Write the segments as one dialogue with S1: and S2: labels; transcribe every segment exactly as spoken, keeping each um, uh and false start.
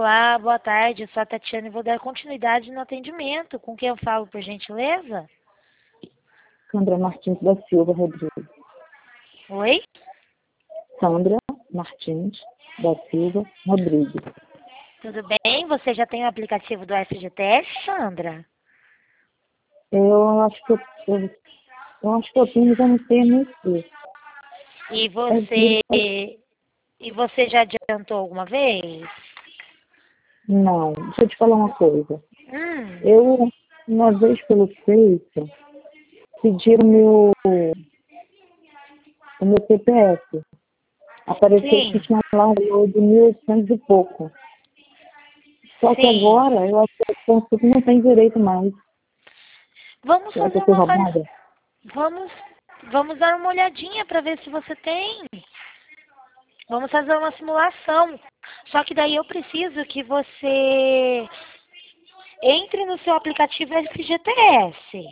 S1: Olá, boa tarde. Eu sou a Tatiana e vou dar continuidade no atendimento. Com quem eu falo, por gentileza?
S2: Sandra Martins da Silva Rodrigues.
S1: Oi?
S2: Sandra Martins da Silva Rodrigues.
S1: Tudo bem? Você já tem o aplicativo do F G T S, Sandra?
S2: Eu acho que eu, eu, eu acho que eu tenho, mas eu não sei mexer.
S1: E você, e você já adiantou alguma vez?
S2: Não, deixa eu te falar uma coisa.
S1: Hum,
S2: Eu, uma vez pelo Face, pediram meu, o meu C P F. Apareceu que
S1: sim,
S2: tinha lá um valor de mil e oitocentos e pouco. Só que
S1: sim.
S2: agora eu acho que a consulta não tem direito mais.
S1: Vamos
S2: Será que
S1: fazer
S2: eu fui
S1: uma... va-
S2: roubada?
S1: Vamos, vamos dar uma olhadinha para ver se você tem. Vamos fazer uma simulação. Só que daí eu preciso que você entre no seu aplicativo F G T S.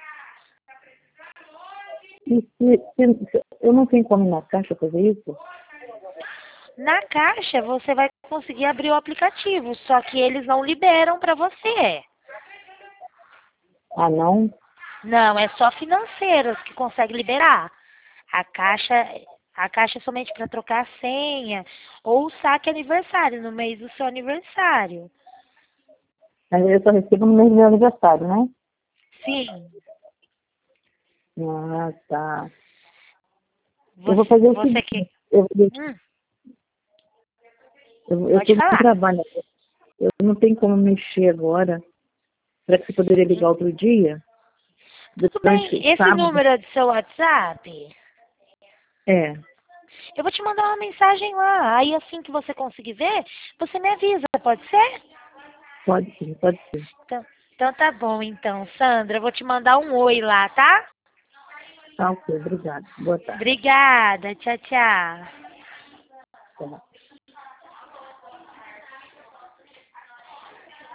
S2: E se, se, se- eu não tenho como ir na caixa fazer isso?
S1: Na caixa você vai conseguir abrir o aplicativo, só que eles não liberam para você.
S2: Ah, não?
S1: Não, é só financeiras que conseguem liberar. A caixa, a caixa é somente para trocar a senha ou o saque aniversário no mês do seu aniversário.
S2: Mas eu só recebo no mês do meu aniversário, né?
S1: Sim,
S2: Ah, tá. Eu vou
S1: você,
S2: fazer o
S1: você que.
S2: seguinte, eu, eu,
S1: Hum,
S2: eu, eu
S1: pode
S2: tô no
S1: falar.
S2: trabalho, eu não tenho como mexer agora. Será que você poderia ligar outro dia?
S1: Tudo
S2: Durante
S1: bem. Esse
S2: sábado?
S1: número é do seu WhatsApp?
S2: É,
S1: Eu vou te mandar uma mensagem lá. Aí assim que você conseguir ver, você me avisa, pode ser?
S2: pode sim, pode ser.
S1: Então, então tá bom, então, Sandra. Eu vou te mandar um oi lá, tá?
S2: Tá, ok, obrigado. Boa tarde.
S1: Obrigada. Tchau, tchau.
S2: Tá.